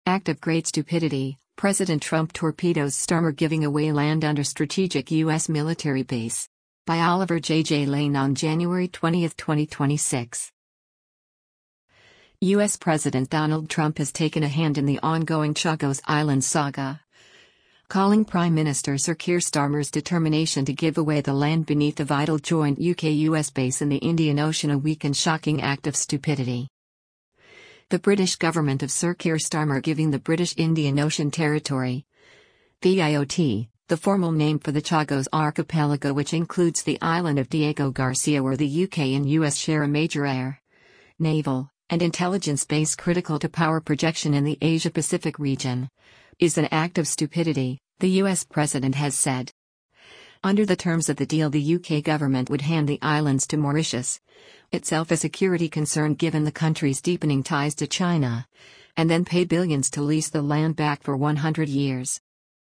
Act of great stupidity, President Trump torpedoes Starmer giving away land under strategic U.S. military base. By Oliver J. Lane on January 20, 2026. U.S. President Donald Trump has taken a hand in the ongoing Chagos Island saga, calling Prime Minister Sir Keir Starmer's determination to give away the land beneath the vital joint UK-US base in the Indian Ocean a weak and shocking act of stupidity. The British government of Sir Keir Starmer giving the British Indian Ocean Territory, BIOT, the formal name for the Chagos Archipelago, which includes the island of Diego Garcia, where the UK and US share a major air, naval, and intelligence base critical to power projection in the Asia-Pacific region, is an act of stupidity, the US president has said. Under the terms of the deal, the UK government would hand the islands to Mauritius, itself a security concern given the country's deepening ties to China, and then pay billions to lease the land back for 100 years.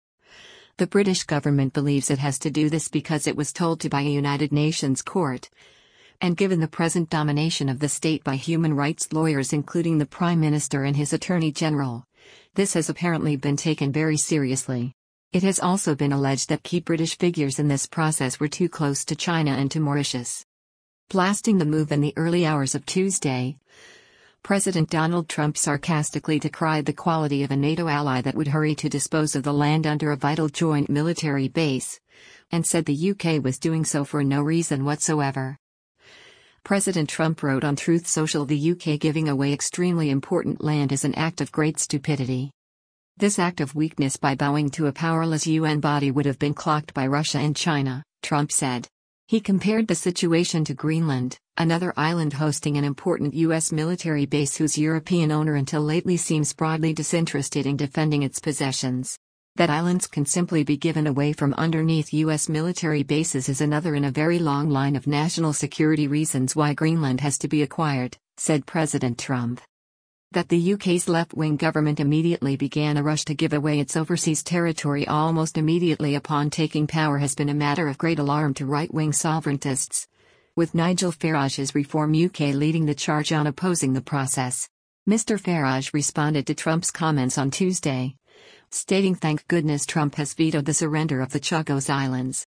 The British government believes it has to do this because it was told to by a United Nations court, and given the present domination of the state by human rights lawyers including the Prime Minister and his Attorney General, this has apparently been taken very seriously. It has also been alleged that key British figures in this process were too close to China and to Mauritius. Blasting the move in the early hours of Tuesday, President Donald Trump sarcastically decried the quality of a NATO ally that would hurry to dispose of the land under a vital joint military base, and said the UK was doing so for no reason whatsoever. President Trump wrote on Truth Social, the UK giving away extremely important land is an act of great stupidity. This act of weakness by bowing to a powerless UN body would have been clocked by Russia and China, Trump said. He compared the situation to Greenland, another island hosting an important U.S. military base whose European owner until lately seems broadly disinterested in defending its possessions. That islands can simply be given away from underneath U.S. military bases is another in a very long line of national security reasons why Greenland has to be acquired, said President Trump. That the UK's left-wing government immediately began a rush to give away its overseas territory almost immediately upon taking power has been a matter of great alarm to right-wing sovereigntists, with Nigel Farage's Reform UK leading the charge on opposing the process. Mr. Farage responded to Trump's comments on Tuesday, stating thank goodness Trump has vetoed the surrender of the Chagos Islands.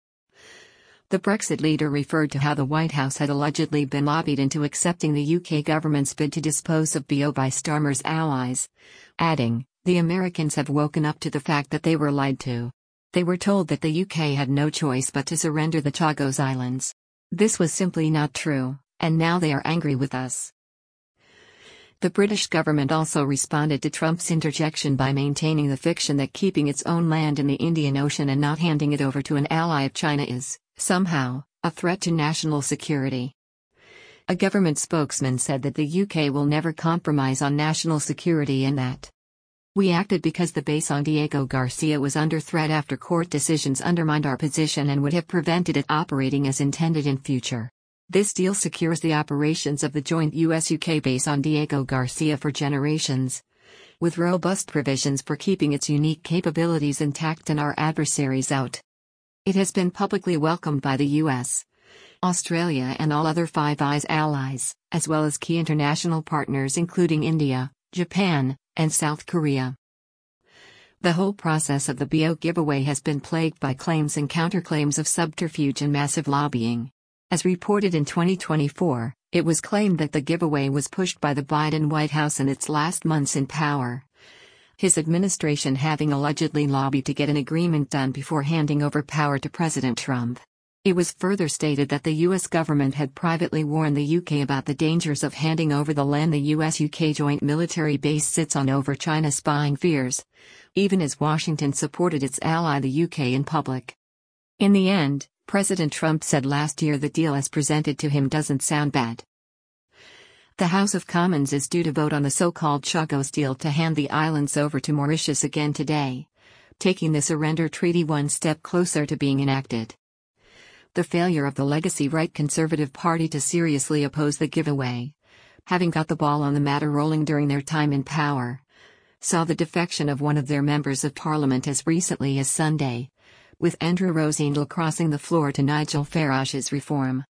The Brexit leader referred to how the White House had allegedly been lobbied into accepting the UK government's bid to dispose of BIOT by Starmer's allies, adding, "The Americans have woken up to the fact that they were lied to. They were told that the UK had no choice but to surrender the Chagos Islands. This was simply not true, and now they are angry with us." The British government also responded to Trump's interjection by maintaining the fiction that keeping its own land in the Indian Ocean and not handing it over to an ally of China is, somehow, a threat to national security. A government spokesman said that the UK will never compromise on national security and that we acted because the base on Diego Garcia was under threat after court decisions undermined our position and would have prevented it operating as intended in future. This deal secures the operations of the joint US-UK base on Diego Garcia for generations, with robust provisions for keeping its unique capabilities intact and our adversaries out. It has been publicly welcomed by the US, Australia and all other Five Eyes allies, as well as key international partners including India, Japan, and South Korea. The whole process of the BIOT giveaway has been plagued by claims and counterclaims of subterfuge and massive lobbying. As reported in 2024, it was claimed that the giveaway was pushed by the Biden White House in its last months in power, his administration having allegedly lobbied to get an agreement done before handing over power to President Trump. It was further stated that the U.S. government had privately warned the UK about the dangers of handing over the land the US-UK joint military base sits on over China spying fears, even as Washington supported its ally the UK in public. In the end, President Trump said last year the deal as presented to him doesn't sound bad. The House of Commons is due to vote on the so-called Chagos deal to hand the islands over to Mauritius again today, taking the surrender treaty one step closer to being enacted. The failure of the legacy right Conservative Party to seriously oppose the giveaway, having got the ball on the matter rolling during their time in power, saw the defection of one of their members of parliament as recently as Sunday, with Andrew Rosendahl crossing the floor to Nigel Farage's Reform